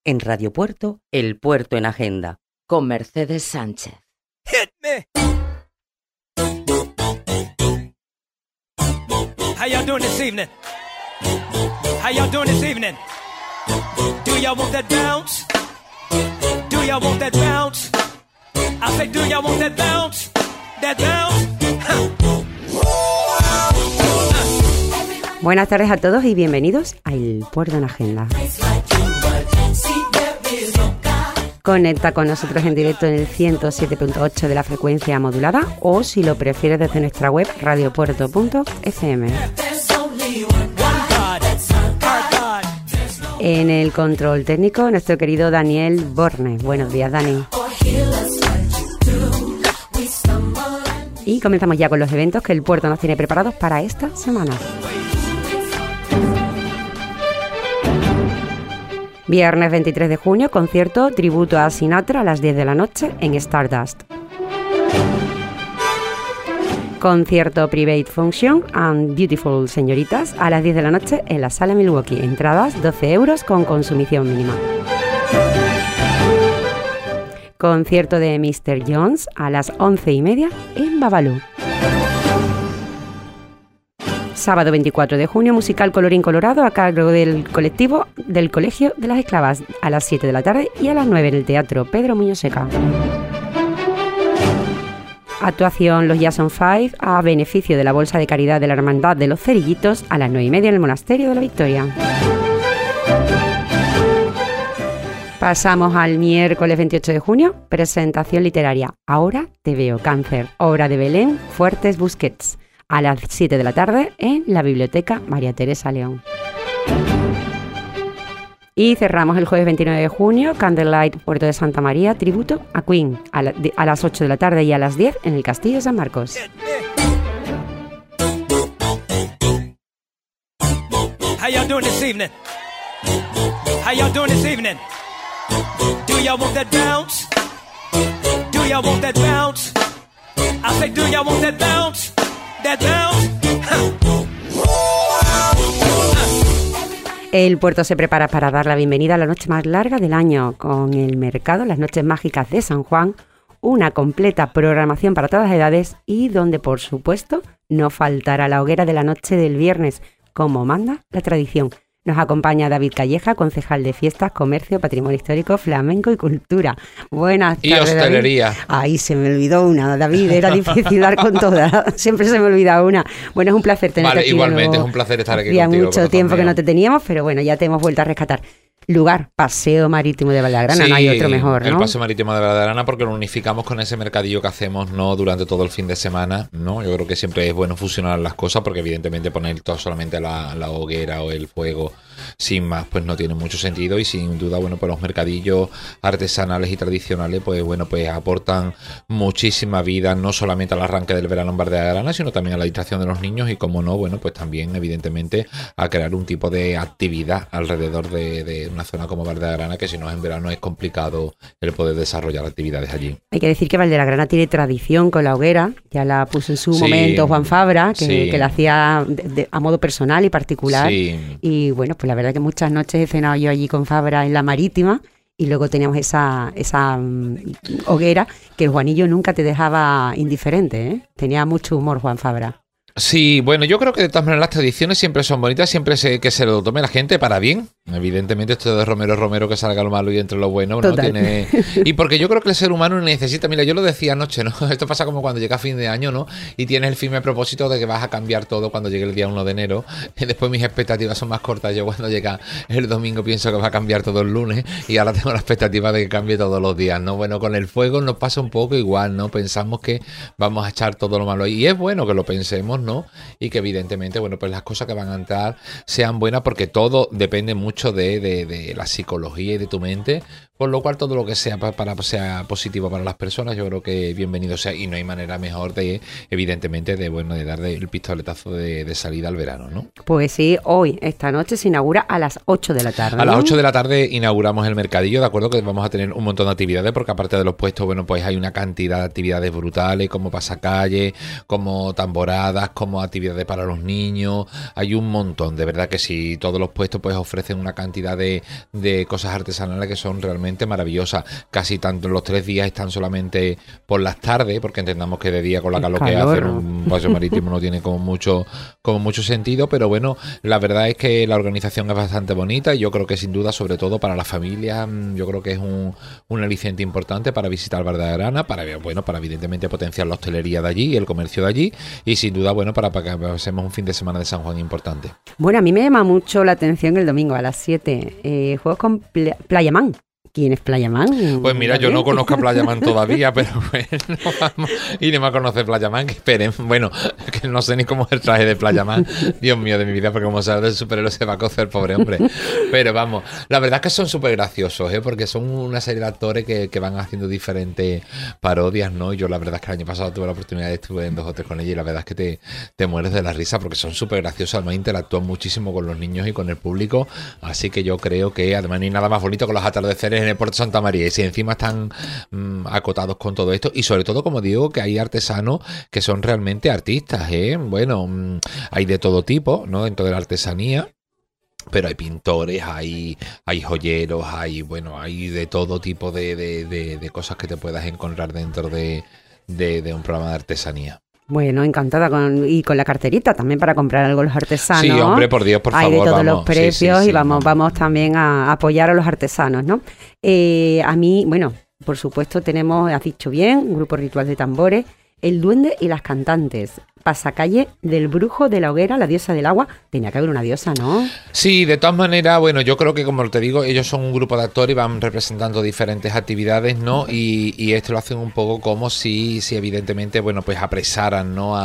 En Radio Puerto, El Puerto en Agenda, con Mercedes Sánchez. Hit me. How y'all doing this evening? How y'all doing this evening? Do y'all want that bounce? Do y'all want that bounce? I say, do y'all want that bounce? That bounce? Buenas tardes a todos y bienvenidos a El Puerto en Agenda. Conecta con nosotros en directo en el 107.8 de la frecuencia modulada o, si lo prefieres, desde nuestra web radiopuerto.fm. En el control técnico, nuestro querido Daniel Borne. Buenos días, Dani. Y comenzamos ya con los eventos que el Puerto nos tiene preparados para esta semana. Viernes 23 de junio, concierto tributo a Sinatra a las 10 de la noche en Stardust. Concierto Private Function and Beautiful Señoritas a las 10 de la noche en la Sala Milwaukee. Entradas 12 euros con consumición mínima. Concierto de Mr. Jones a las 11:30 en Babalu. Sábado 24 de junio, musical Colorín Colorado a cargo del colectivo del Colegio de las Esclavas a las 7 de la tarde y a las 9 en el Teatro Pedro Muñoz Seca. Actuación Los Jason 5 a beneficio de la Bolsa de Caridad de la Hermandad de los Cerillitos a las 9:30 en el Monasterio de la Victoria. Pasamos al miércoles 28 de junio, presentación literaria Ahora te veo, Cáncer, obra de Belén Fuertes Busquets, a las 7 de la tarde en la Biblioteca María Teresa León. Y cerramos el jueves 29 de junio, Candlelight Puerto de Santa María, tributo a Queen, a las 8 de la tarde y a las 10 en el Castillo de San Marcos. How y'all doing this evening? How y'all doing this evening? Do y'all want that bounce? Do y'all want that bounce? I say, do y'all want that bounce? That bounce? El Puerto se prepara para dar la bienvenida a la noche más larga del año, con el mercado Las Noches Mágicas de San Juan, una completa programación para todas las edades y donde, por supuesto, no faltará la hoguera de la noche del viernes, como manda la tradición. Nos acompaña David Calleja, concejal de Fiestas, Comercio, Patrimonio Histórico, Flamenco y Cultura. Buenas tardes, y hostelería. David. Ay, se me olvidó una, David, era difícil dar con todas. Siempre se me olvida una. Bueno, es un placer tenerte aquí. Igualmente, es un placer estar aquí contigo. Hacía mucho tiempo que no te teníamos, pero bueno, ya te hemos vuelto a rescatar. Lugar, Paseo Marítimo de Valdeagrana, sí, no hay otro mejor, ¿no? El Paseo Marítimo de Valdeagrana, porque lo unificamos con ese mercadillo que hacemos, ¿no?, durante todo el fin de semana, ¿no? Yo creo que siempre es bueno fusionar las cosas, porque evidentemente poner todo solamente la hoguera o el fuego sin más, pues no tiene mucho sentido, y sin duda, bueno, pues los mercadillos artesanales y tradicionales, pues bueno, pues aportan muchísima vida, no solamente al arranque del verano en Valdeagrana, sino también a la distracción de los niños y, como no, bueno, pues también evidentemente a crear un tipo de actividad alrededor de una zona como Valdeagrana, que si no es en verano es complicado el poder desarrollar actividades allí. Hay que decir que Valdeagrana tiene tradición con la hoguera, ya la puso en su momento Juan Fabra, que la hacía a modo personal y particular, y bueno, pues la verdad que muchas noches he cenado yo allí con Fabra en la Marítima, y luego teníamos esa hoguera que el Juanillo nunca te dejaba indiferente, ¿eh? Tenía mucho humor Juan Fabra. Sí, bueno, yo creo que de todas maneras las tradiciones siempre son bonitas, siempre que se lo tome la gente para bien. Evidentemente esto de Romero que salga lo malo y entre lo bueno, ¿no? Tiene... Y porque yo creo que el ser humano necesita, mira, yo lo decía anoche, ¿no? Esto pasa como cuando llega fin de año, ¿no? Y tienes el firme propósito de que vas a cambiar todo cuando llegue el día 1 de enero. Y después mis expectativas son más cortas. Yo cuando llega el domingo pienso que va a cambiar todo el lunes, y ahora tengo la expectativa de que cambie todos los días, ¿no? Bueno, con el fuego nos pasa un poco igual, ¿no? Pensamos que vamos a echar todo lo malo, y es bueno que lo pensemos, ¿no? Y que evidentemente, bueno, pues las cosas que van a entrar sean buenas, porque todo depende mucho de la psicología y de tu mente, Por lo cual todo lo que sea para sea positivo para las personas, yo creo que bienvenido sea, y no hay manera mejor de, evidentemente, de darle el pistoletazo de salida al verano, ¿no? Pues sí, hoy, esta noche se inaugura a las 8 de la tarde. A las 8 de la tarde inauguramos el mercadillo, de acuerdo, que vamos a tener un montón de actividades, porque aparte de los puestos, bueno, pues hay una cantidad de actividades brutales, como pasacalle, como tamboradas, como actividades para los niños, hay un montón, de verdad que sí, todos los puestos pues ofrecen una cantidad de cosas artesanales que son realmente maravillosas. Casi tanto los 3 días están solamente por las tardes, porque entendamos que de día con la calor que hace un paseo marítimo no tiene como mucho sentido, pero bueno, la verdad es que la organización es bastante bonita y yo creo que sin duda, sobre todo para las familias, yo creo que es un aliciente importante para visitar Val de Agrana, para evidentemente potenciar la hostelería de allí, el comercio de allí, y sin duda, bueno, para que pasemos un fin de semana de San Juan importante. Bueno, a mí me llama mucho la atención el domingo a las 7, juegos con Playamán. ¿Quién es Playamán? Pues mira, yo no conozco a Playamán todavía, pero bueno, vamos, iremos a conocer Playamán, que esperen. Bueno, que no sé ni cómo es el traje de Playamán, Dios mío de mi vida, porque como sabes, del superhéroe se va a cocer, pobre hombre. Pero vamos, la verdad es que son súper graciosos, porque son una serie de actores que van haciendo diferentes parodias, ¿no? Y yo la verdad es que el año pasado tuve la oportunidad de estuve en 2 o 3 con ella y la verdad es que te mueres de la risa porque son súper graciosos, además interactúan muchísimo con los niños y con el público, así que yo creo que además no hay nada más bonito que los atardeceres en el Puerto Santa María, y si encima están acotados con todo esto, y sobre todo, como digo, que hay artesanos que son realmente artistas, bueno, hay de todo tipo, ¿no? Dentro de la artesanía, pero hay pintores, hay joyeros, hay de todo tipo de cosas que te puedas encontrar dentro de un programa de artesanía. Bueno, encantada con la carterita también para comprar algo los artesanos. Sí, hombre, por Dios, por favor. Hay de todos vamos, los precios sí, y vamos también a apoyar a los artesanos, ¿no? A mí, bueno, por supuesto has dicho bien, un grupo ritual de tambores, el duende y las cantantes. Pasacalle del brujo de la hoguera, la diosa del agua. Tenía que haber una diosa, ¿no? Sí, de todas maneras, bueno, yo creo que, como te digo, ellos son un grupo de actores y van representando diferentes actividades, ¿no? Y esto lo hacen un poco como si evidentemente, bueno, pues apresaran, ¿no?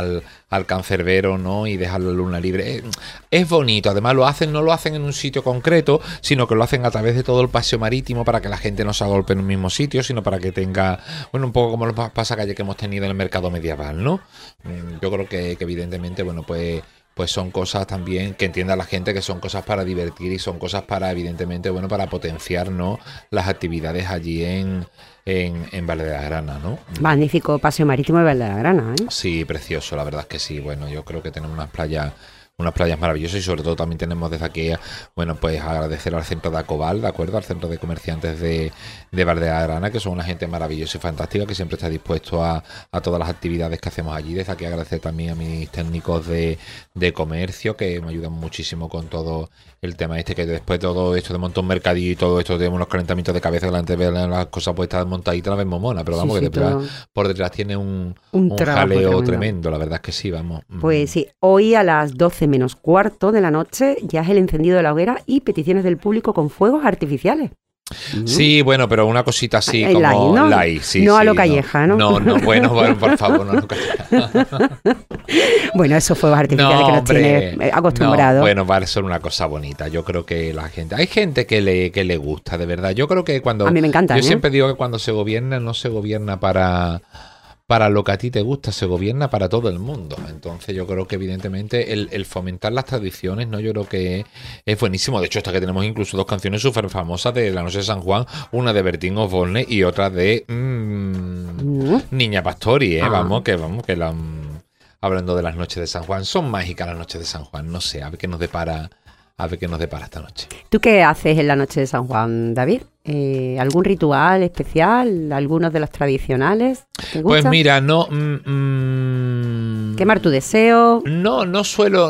Al cancerbero, ¿no? Y dejar la luna libre. Es bonito, además no lo hacen en un sitio concreto, sino que lo hacen a través de todo el paseo marítimo para que la gente no se agolpe en un mismo sitio, sino para que tenga, bueno, un poco como los pasacalle que hemos tenido en el mercado medieval, ¿no? Yo creo que evidentemente, bueno, pues son cosas también que entienda la gente que son cosas para divertir y son cosas para, evidentemente, bueno, para potenciar, ¿no? Las actividades allí en Val de Agrana, ¿no? Magnífico paseo marítimo de Val de Agrana, ¿eh? Sí, precioso, la verdad es que sí. Bueno, yo creo que tenemos unas playas maravillosas y sobre todo también tenemos desde aquí, bueno, pues agradecer al centro de Acobal, ¿de acuerdo? Al centro de comerciantes de Val de Agrana, que son una gente maravillosa y fantástica que siempre está dispuesto a todas las actividades que hacemos allí. Desde aquí agradecer también a mis técnicos de comercio que me ayudan muchísimo con todo el tema que después de todo esto de montar un mercadillo y todo esto tenemos unos calentamientos de cabeza delante de las cosas puestas montaditas, las vemos monas, pero vamos, que por detrás tiene un jaleo tremendo, la verdad es que sí, vamos. Pues sí, hoy a las 12 menos cuarto de la noche ya es el encendido de la hoguera y peticiones del público con fuegos artificiales. Sí, bueno, pero una cosita así como light, ¿no? Light, sí, no sí, a lo calleja, ¿no? No, bueno, por favor, no a lo calleja. Bueno, esos fuegos artificiales que nos tiene acostumbrados. No, bueno, va a ser una cosa bonita. Yo creo que hay gente que le gusta, de verdad. Yo creo que cuando... A mí me encanta. Yo siempre digo que cuando se gobierna, no se gobierna para lo que a ti te gusta, se gobierna para todo el mundo. Entonces yo creo que evidentemente el fomentar las tradiciones, ¿no? Yo creo que es buenísimo. De hecho, hasta que tenemos incluso 2 canciones súper famosas de la noche de San Juan, una de Bertín Osborne y otra de Niña Pastori, hablando de las noches de San Juan. Son mágicas las noches de San Juan, no sé, a ver qué nos depara esta noche. ¿Tú qué haces en la noche de San Juan, David? ¿Algún ritual especial? ¿Algunos de los tradicionales? ¿Te gusta? Pues mira, no... ¿Quemar tu deseo? No suelo...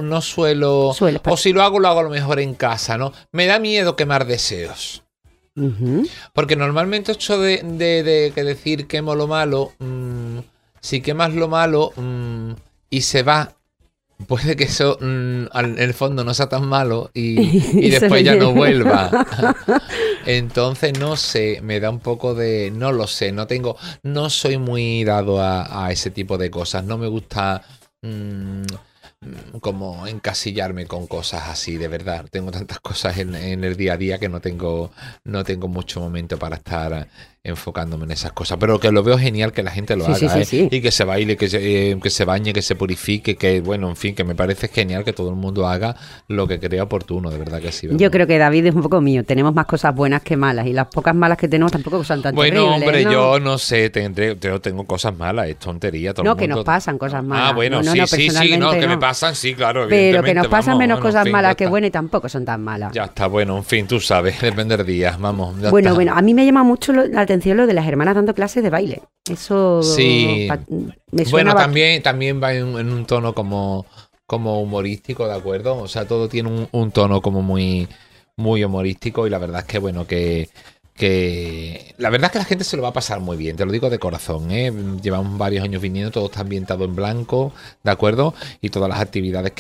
O si lo hago a lo mejor en casa, ¿no? Me da miedo quemar deseos. Uh-huh. Porque normalmente esto de decir quemo lo malo, si quemas lo malo y se va... Puede que eso en el fondo no sea tan malo y después ya no vuelva. Entonces no sé, me da un poco de... No lo sé, no soy muy dado a ese tipo de cosas. No me gusta como encasillarme con cosas así, de verdad. Tengo tantas cosas en el día a día que no tengo mucho momento para estar enfocándome en esas cosas. Pero que lo veo genial que la gente lo haga, sí. Y que se baile, que se bañe, que se purifique, que bueno, en fin, que me parece genial que todo el mundo haga lo que crea oportuno, de verdad que sí. ¿Verdad? Yo creo que David es un poco mío. Tenemos más cosas buenas que malas y las pocas malas que tenemos tampoco son tan terribles. Bueno, hombre, ¿no? yo no sé, yo tengo cosas malas, es tontería. Todo no, el mundo... que nos pasan cosas malas. Bueno, no, sí, que me pasan, sí, claro. Pero que nos pasan menos cosas en fin, malas que buenas y tampoco son tan malas. Ya está, bueno, en fin, tú sabes, depende del día, vamos. Bueno, a mí me llama mucho la atención lo de las hermanas dando clases de baile. Eso sí. Me suena. Bueno, también va en un tono como humorístico, ¿de acuerdo? O sea, todo tiene un tono como muy, muy humorístico y la verdad es que, bueno, que la verdad es que la gente se lo va a pasar muy bien, te lo digo de corazón, ¿eh? Llevamos varios años viniendo, todo está ambientado en blanco, ¿de acuerdo? Y todas las actividades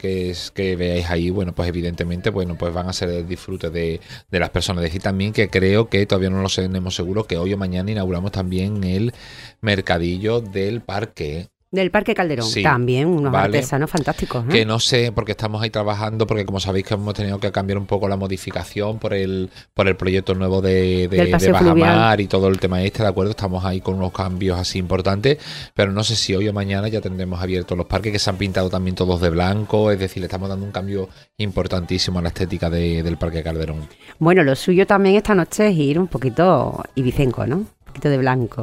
que veáis ahí, bueno, pues evidentemente, bueno, pues van a ser el disfrute de las personas. Decir también que creo que todavía no lo tenemos seguro, que hoy o mañana inauguramos también el mercadillo del parque. Del Parque Calderón, sí, también, unos artesanos fantásticos. Que no sé, porque estamos ahí trabajando, porque como sabéis que hemos tenido que cambiar un poco la modificación por el proyecto nuevo de Bajamar y todo el tema ¿de acuerdo? Estamos ahí con unos cambios así importantes, pero no sé si hoy o mañana ya tendremos abiertos los parques que se han pintado también todos de blanco, es decir, le estamos dando un cambio importantísimo a la estética del Parque Calderón. Bueno, lo suyo también esta noche es ir un poquito ibicenco, ¿no? Un poquito de blanco.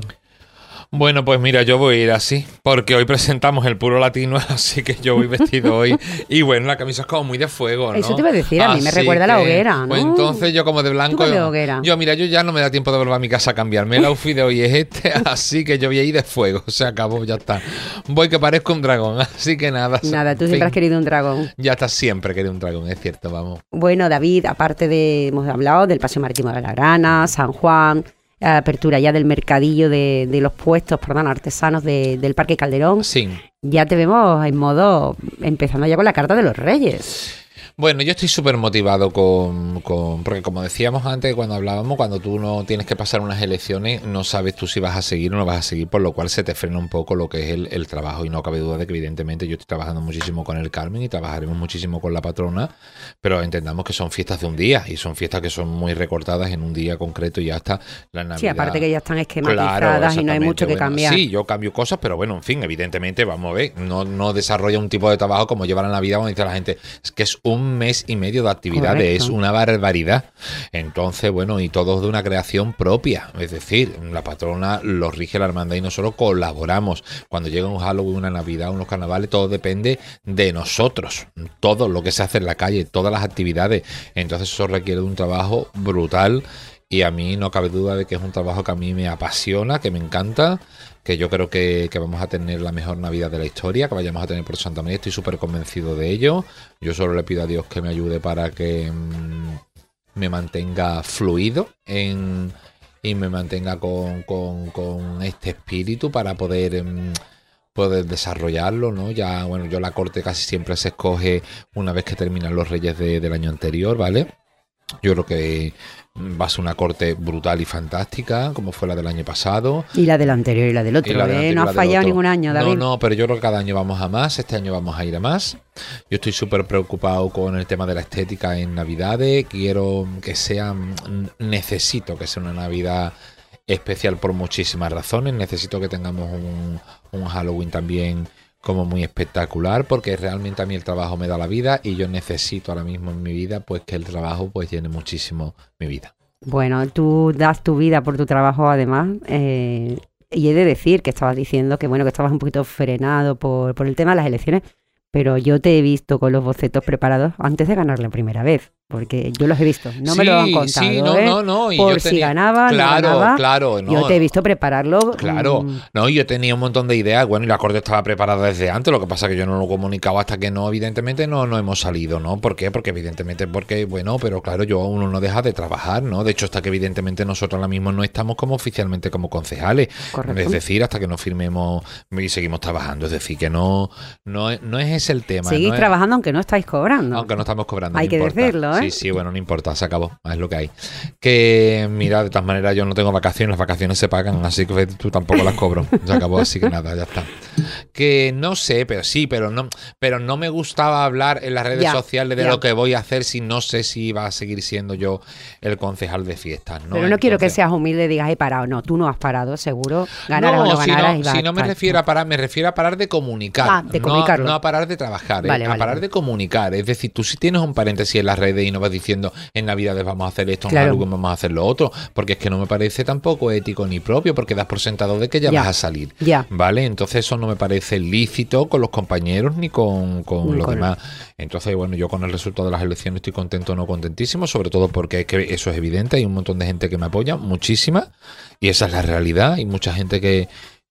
Bueno, pues mira, yo voy a ir así, porque hoy presentamos el puro latino, así que yo voy vestido hoy. Y bueno, la camisa es como muy de fuego, ¿no? Eso te iba a decir, a mí me recuerda a la hoguera, ¿no? Pues entonces yo como de blanco... De hoguera. Yo ya no me da tiempo de volver a mi casa a cambiarme. El outfit de hoy es este, así que yo voy a ir de fuego. Se acabó, ya está. Voy que parezco un dragón, así que nada. Nada, tú siempre has querido un dragón. Ya está, siempre he querido un dragón, es cierto, vamos. Bueno, David, hemos hablado del Paseo Marítimo de la Grana, San Juan... apertura ya del mercadillo de los puestos, artesanos del Parque Calderón. Sí. Ya te vemos en modo, empezando ya con la carta de los Reyes. Bueno, yo estoy súper motivado porque como decíamos antes cuando hablábamos, cuando tú no tienes que pasar unas elecciones, no sabes tú si vas a seguir o no vas a seguir, por lo cual se te frena un poco lo que es el trabajo y no cabe duda de que evidentemente yo estoy trabajando muchísimo con el Carmen y trabajaremos muchísimo con la patrona, pero entendamos que son fiestas de un día y son fiestas que son muy recortadas en un día concreto y ya está la Navidad. Sí, aparte que ya están esquematizadas y no hay mucho que cambiar. Sí, yo cambio cosas, pero bueno, en fin, evidentemente, vamos a ver, no desarrolla un tipo de trabajo como lleva la Navidad, como dice la gente, es que es un mes y medio de actividades. Correcto. Es una barbaridad. Entonces, bueno, y todo de una creación propia. Es decir, la patrona lo rige la hermandad y nosotros colaboramos. Cuando llega un Halloween, una Navidad, unos carnavales, todo depende de nosotros. Todo lo que se hace en la calle, todas las actividades. Entonces eso requiere de un trabajo brutal y a mí no cabe duda de que es un trabajo que a mí me apasiona, que me encanta, que yo creo que vamos a tener la mejor Navidad de la historia, que vayamos a tener por Santa María. Estoy súper convencido de ello. Yo solo le pido a Dios que me ayude para que me mantenga fluido y me mantenga con este espíritu para poder desarrollarlo, ¿no? Ya, bueno, yo la corte casi siempre se escoge una vez que terminan los Reyes del año anterior, ¿vale? Yo creo que va a ser una corte brutal y fantástica, como fue la del año pasado. Y la del anterior y la del otro, no ha fallado ningún año, David. No, pero yo creo que cada año vamos a más, este año vamos a ir a más. Yo estoy súper preocupado con el tema de la estética en Navidades, quiero que necesito que sea una Navidad especial por muchísimas razones, necesito que tengamos un Halloween también como muy espectacular, porque realmente a mí el trabajo me da la vida y yo necesito ahora mismo en mi vida pues que el trabajo pues llene muchísimo mi vida. Bueno, tú das tu vida por tu trabajo además, y he de decir que estabas diciendo que bueno, que estabas un poquito frenado por el tema de las elecciones, pero yo te he visto con los bocetos preparados antes de ganar la primera vez, porque yo los he visto, no me lo han contado, sí, no, y por yo si ganaba, claro, no ganaba, claro, no. Yo te he visto prepararlo. Claro, no, yo tenía un montón de ideas, bueno, y la corte estaba preparada desde antes, lo que pasa es que yo no lo comunicaba hasta que evidentemente no hemos salido, ¿no? ¿Por qué? Porque bueno, pero claro, uno no deja de trabajar, ¿no? De hecho, hasta que evidentemente nosotros ahora mismo no estamos como oficialmente como concejales. Correcto. Es decir, hasta que nos firmemos y seguimos trabajando, es decir, que no es ese el tema. Seguís trabajando aunque no estáis cobrando. Aunque no estamos cobrando, hay que decirlo, ¿eh? Sí, bueno, no importa, se acabó, es lo que hay. Que mira, de todas maneras yo no tengo vacaciones, las vacaciones se pagan, así que tú tampoco las cobro, se acabó, así que nada, ya está. que no sé, pero no me gustaba hablar en las redes sociales de lo que voy a hacer si no sé si va a seguir siendo yo el concejal de fiestas, ¿no? Pero no quiero que seas humilde y digas he parado. No, tú no has parado, seguro. Ganaras o no ganaras. Si no me refiero a parar, me refiero a parar de comunicar. De comunicarlo. No a parar de trabajar, a parar de comunicar. Es decir, tú si tienes un paréntesis en las redes y no vas diciendo en Navidades vamos a hacer esto, en Halloween vamos a hacer lo otro, porque es que no me parece tampoco ético ni propio, porque das por sentado de que ya vas a salir. ¿Vale? Entonces eso no me parece lícito con los compañeros ni con los demás. Entonces, bueno, yo con el resultado de las elecciones estoy contento o no contentísimo, sobre todo porque es que eso es evidente, hay un montón de gente que me apoya, muchísima, y esa es la realidad. Hay mucha gente que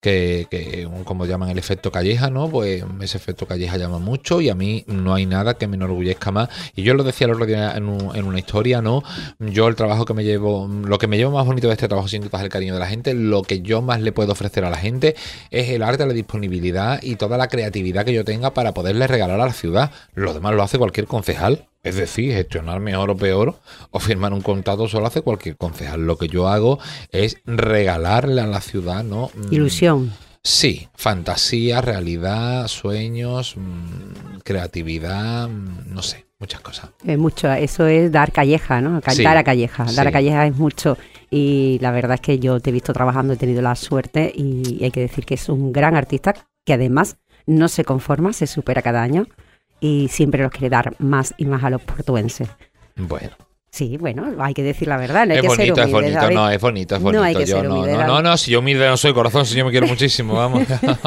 como llaman el efecto Calleja, ¿no? Pues ese efecto Calleja llama mucho y a mí no hay nada que me enorgullezca más. Y yo lo decía el otro día en una historia, ¿no? Yo el trabajo que me llevo, lo que me llevo más bonito de este trabajo sin duda es el cariño de la gente. Lo que yo más le puedo ofrecer a la gente es el arte, la disponibilidad y toda la creatividad que yo tenga para poderle regalar a la ciudad. Lo demás lo hace cualquier concejal. Es decir, gestionar mejor o peor o firmar un contrato solo hace cualquier concejal. Lo que yo hago es regalarle a la ciudad, ¿no? Ilusión. Sí, fantasía, realidad, sueños, creatividad, no sé, muchas cosas. Mucho, eso es dar calleja, ¿no? Dar a calleja. Dar a calleja es mucho. Y la verdad es que yo te he visto trabajando, he tenido la suerte y hay que decir que es un gran artista que además no se conforma, se supera cada año. Y siempre nos quiere dar más y más a los portuenses. Bueno. Sí, bueno, hay que decir la verdad. No hay es que bonito, ser humilde, es bonito. No hay que ser humilde. Si yo humilde no soy, corazón, si yo me quiero muchísimo, vamos.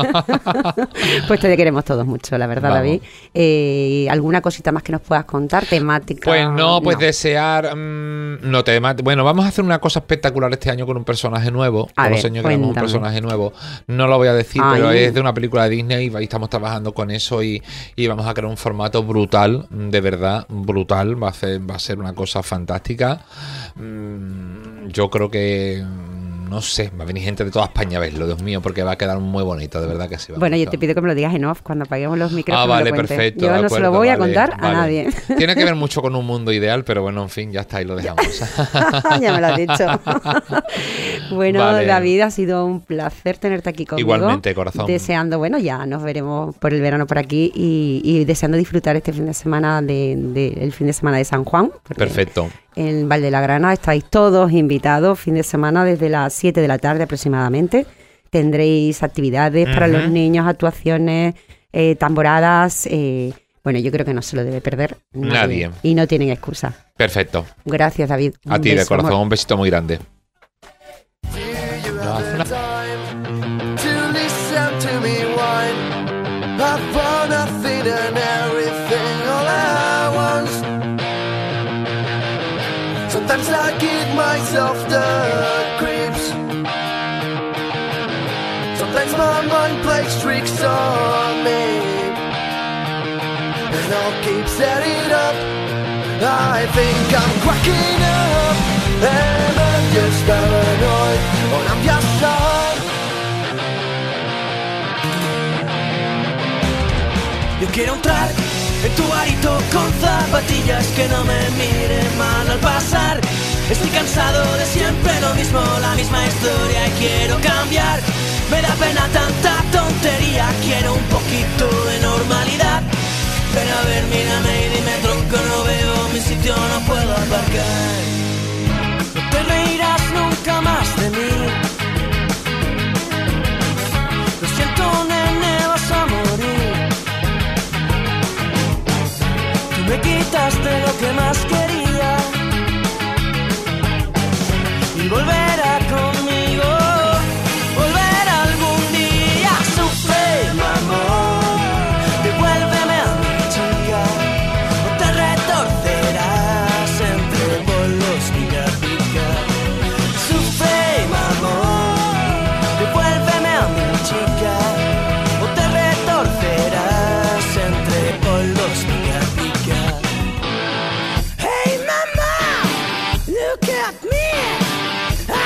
Pues te queremos todos mucho, la verdad, vamos. David. ¿Alguna cosita más que nos puedas contar? ¿Temática? Pues no, desear... Bueno, vamos a hacer una cosa espectacular este año con un personaje nuevo. Todos los años tenemos un personaje nuevo. No lo voy a decir, pero es de una película de Disney y estamos trabajando con eso y vamos a crear un formato brutal, de verdad, brutal. Va a ser una cosa fantástica. Yo creo que no sé, va a venir gente de toda España a verlo, Dios mío, porque va a quedar muy bonito, de verdad que sí. Bueno, yo te pido que me lo digas en off cuando apaguemos los micrófonos. Vale, perfecto. Yo no se lo voy a contar a nadie. Tiene que ver mucho con un mundo ideal, pero bueno, en fin, ya está, ahí lo dejamos. Ya me lo has dicho. Bueno, vale. David, ha sido un placer tenerte aquí conmigo. Igualmente, corazón. Deseando, bueno, ya nos veremos por el verano por aquí y deseando disfrutar este fin de semana el fin de semana de San Juan. Perfecto. En Val de la Grana estáis todos invitados, fin de semana desde las 7 de la tarde aproximadamente. Tendréis actividades para los niños, actuaciones, tamboradas. Bueno, yo creo que no se lo debe perder nadie. Y no tienen excusa. Perfecto. Gracias, David. A ti, de corazón, un besito muy grande. Sometimes I give myself the creeps. Sometimes my mind plays tricks on me, and I'll keep setting up. I think I'm cracking up, and I'm just paranoid, or I'm just sad. Yo quiero entrar en tu garito con zapatillas que no me miren mal al pasar. Estoy cansado de siempre lo mismo, la misma historia y quiero cambiar. Me da pena tanta tontería, quiero un poquito de normalidad. Ven a ver, mírame y dime tronco, no veo mi sitio, no puedo aparcar. No te reirás nunca más de mí. Lo siento, nene, vas a morir. Me quitaste lo que más quería y volverá conmigo, volverá algún día. Sufre, mamón, devuélveme a mi chica, o te retorcerás entre bolos pica pica. Sufre, mamón, devuélveme a mi chica, o te retorcerás entre bolos pica pica. Hey mama, look at me,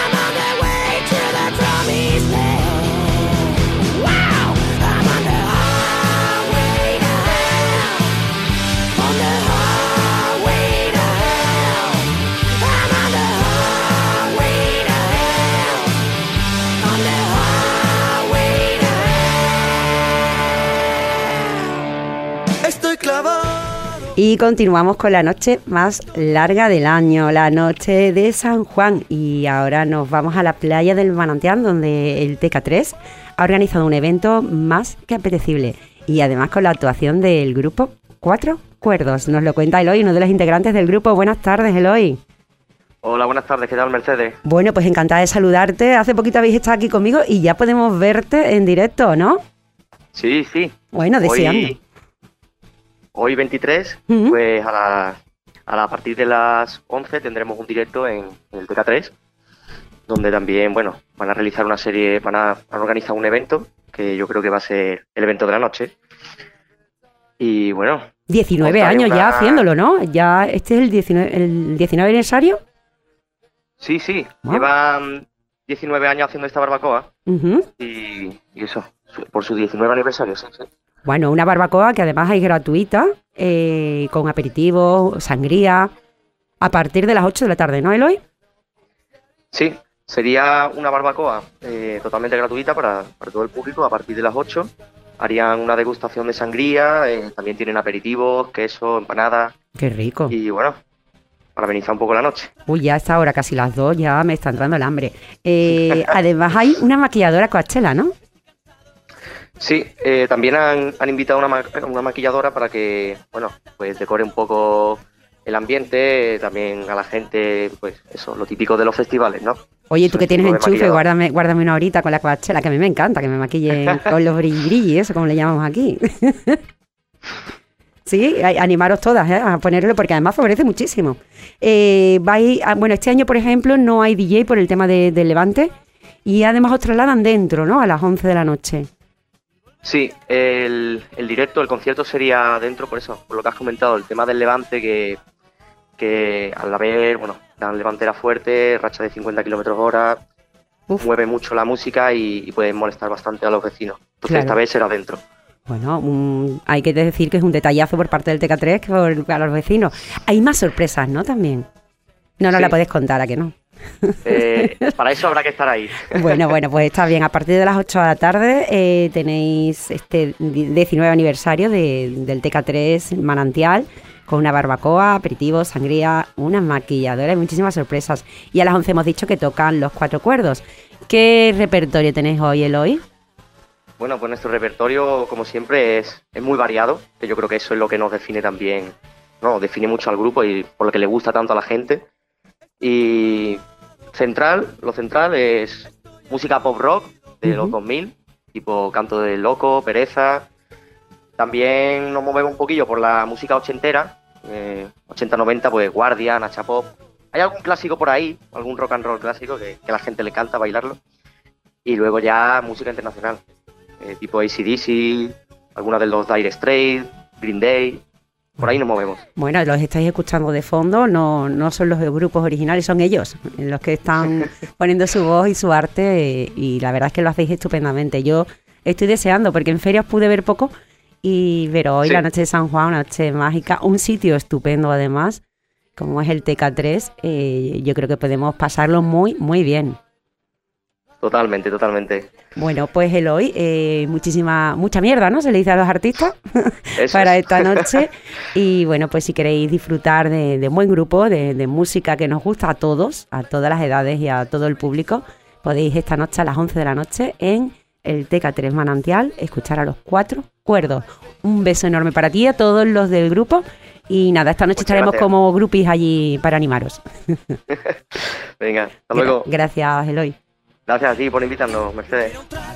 Y continuamos con la noche más larga del año, la noche de San Juan. Y ahora nos vamos a la playa del Manantial, donde el TK3 ha organizado un evento más que apetecible. Y además con la actuación del grupo Cuatro Cuerdos. Nos lo cuenta Eloy, uno de los integrantes del grupo. Buenas tardes, Eloy. Hola, buenas tardes. ¿Qué tal, Mercedes? Bueno, pues encantada de saludarte. Hace poquito habéis estado aquí conmigo y ya podemos verte en directo, ¿no? Sí, sí. Bueno, deseando. Hoy 23, pues a partir de las 11 tendremos un directo en el TK3, donde también, bueno, van a realizar una serie, van a organizar un evento, que yo creo que va a ser el evento de la noche. Y bueno... 19 años ya haciéndolo, ¿no? Ya este es el 19 aniversario. Sí, sí. Wow. Llevan 19 años haciendo esta barbacoa. Y eso, por su 19 aniversario, sí, sí. Bueno, una barbacoa que además es gratuita, con aperitivos, sangría, a partir de las 8 de la tarde, ¿no, Eloy? Sí, sería una barbacoa totalmente gratuita para todo el público. A partir de las 8 harían una degustación de sangría, también tienen aperitivos, queso, empanadas. ¡Qué rico! Y bueno, para amenizar un poco la noche. Uy, ya a esta hora, casi las 2, ya me está entrando el hambre. Además hay una maquilladora Coachella, ¿no? Sí, también han invitado una maquilladora para que, bueno, pues decore un poco el ambiente, también a la gente, pues eso, lo típico de los festivales, ¿no? Oye, tú que tienes enchufe, guárdame una horita con la Coachella, que a mí me encanta, que me maquillen con los brilli, eso como le llamamos aquí. Sí, animaros todas a ponerlo, porque además favorece muchísimo. Bueno, este año, por ejemplo, no hay DJ por el tema del Levante, y además os trasladan dentro, ¿no? A las 11 de la noche. Sí, el directo, el concierto sería dentro, por eso, por lo que has comentado, el tema del Levante, que al haber, bueno, la levantera fuerte, racha de 50 km/h, mueve mucho la música y puede molestar bastante a los vecinos. Entonces claro. Esta vez será dentro. Bueno, hay que decir que es un detallazo por parte del TK3 para los vecinos. Hay más sorpresas, ¿no? También. No sí. La podés contar, ¿a que no? Para eso habrá que estar ahí. Bueno, pues está bien. A partir de las 8 de la tarde tenéis este 19 aniversario del TK3 Manantial, con una barbacoa, aperitivos, sangría, una maquilladora y muchísimas sorpresas. Y a las 11 hemos dicho que tocan los Cuatro Cuerdos. ¿Qué repertorio tenéis hoy, Eloy? Bueno, pues nuestro repertorio, como siempre, es muy variado, que yo creo que eso es lo que nos define también, ¿no? Define mucho al grupo y por lo que le gusta tanto a la gente. Y lo central es música pop rock de los 2000, tipo Canto del Loco, Pereza. También nos movemos un poquillo por la música ochentera, 80-90, pues Guardia, Nacha Pop. Hay algún clásico por ahí, algún rock and roll clásico que a la gente le encanta bailarlo. Y luego ya música internacional, tipo AC/DC, alguna de los Dire Straits, Green Day. Por ahí nos movemos. Bueno, los estáis escuchando de fondo, no son los grupos originales, son ellos los que están poniendo su voz y su arte y la verdad es que lo hacéis estupendamente. Yo estoy deseando, porque en ferias pude ver poco, pero hoy sí. La noche de San Juan, una noche mágica, un sitio estupendo además, como es el TK3, yo creo que podemos pasarlo muy, muy bien. Totalmente. Bueno, pues Eloy, mucha mierda, ¿no? Se le dice a los artistas para esta noche. Y bueno, pues si queréis disfrutar de un buen grupo, de música que nos gusta a todos, a todas las edades y a todo el público, podéis esta noche a las 11 de la noche en el TK3 Manantial escuchar a los Cuatro Cuerdos. Un beso enorme para ti y a todos los del grupo. Y nada, esta noche estaremos como groupies allí para animaros. Venga, hasta luego. Gracias, Eloy. Gracias a ti por invitarnos, Mercedes.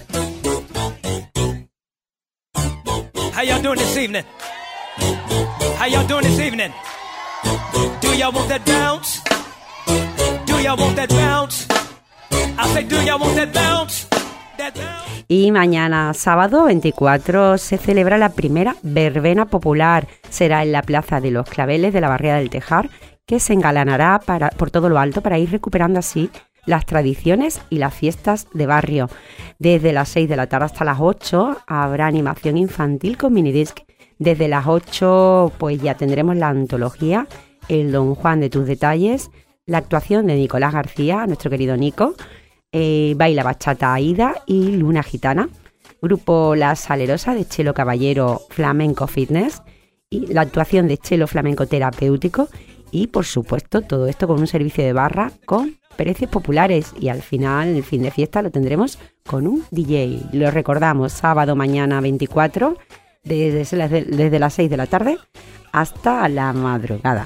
How y'all doing this evening? How y'all doing this evening? Do y'all want that bounce? Do y'all want that bounce? I say, do y'all want that bounce? Y mañana, sábado 24, se celebra la primera verbena popular. Será en la Plaza de los Claveles de la Barriada del Tejar, que se engalanará por todo lo alto para ir recuperando así las tradiciones y las fiestas de barrio. Desde las 6 de la tarde hasta las 8 habrá animación infantil con minidisc. Desde las 8 pues ya tendremos la antología El Don Juan de tus detalles, la actuación de Nicolás García, nuestro querido Nico, Baila Bachata Aida y Luna Gitana, grupo La Salerosa de Chelo Caballero Flamenco Fitness y la actuación de Chelo Flamenco Terapéutico y, por supuesto, todo esto con un servicio de barra con precios populares y al final, el fin de fiesta, lo tendremos con un DJ. Lo recordamos, sábado mañana 24, desde las 6 de la tarde hasta la madrugada.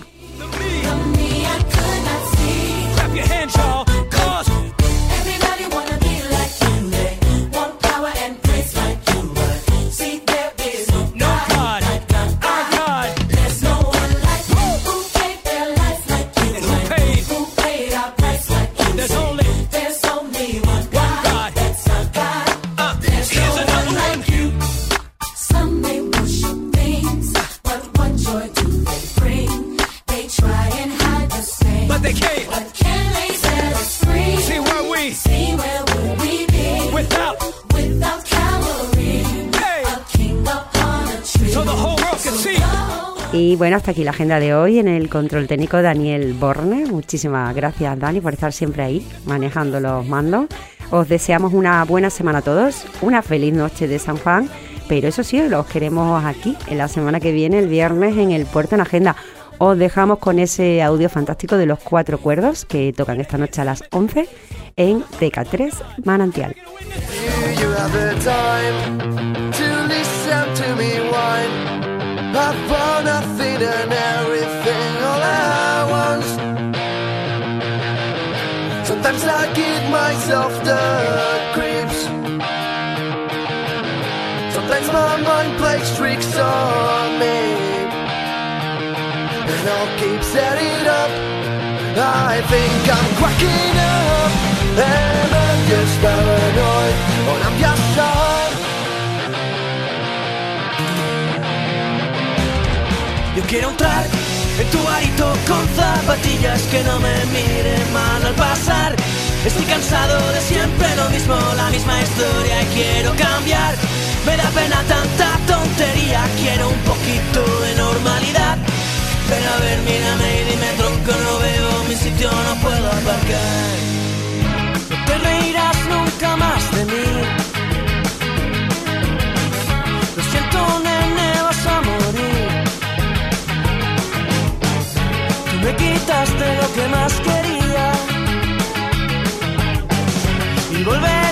Y bueno, hasta aquí la agenda de hoy en el control técnico Daniel Borne. Muchísimas gracias, Dani, por estar siempre ahí manejando los mandos. Os deseamos una buena semana a todos, una feliz noche de San Juan, pero eso sí, los queremos aquí en la semana que viene, el viernes, en el Puerto en Agenda. Os dejamos con ese audio fantástico de los 4 cuerdos que tocan esta noche a las 11 en TK3 Manantial. I found nothing and everything all at once. Sometimes I give myself the creeps. Sometimes my mind plays tricks on me, and I'll keep setting up. I think I'm cracking up, and I'm just paranoid, or I'm just tired. Yo quiero entrar en tu garito con zapatillas que no me miren mal al pasar. Estoy cansado de siempre lo mismo, la misma historia y quiero cambiar. Me da pena tanta tontería, quiero un poquito de normalidad. Ven a ver, mírame y dime tronco, no veo mi sitio, no puedo aparcar. No te reirás nunca más de mí. Lo siento, nene, vas a morir. Me quitaste lo que más quería y volver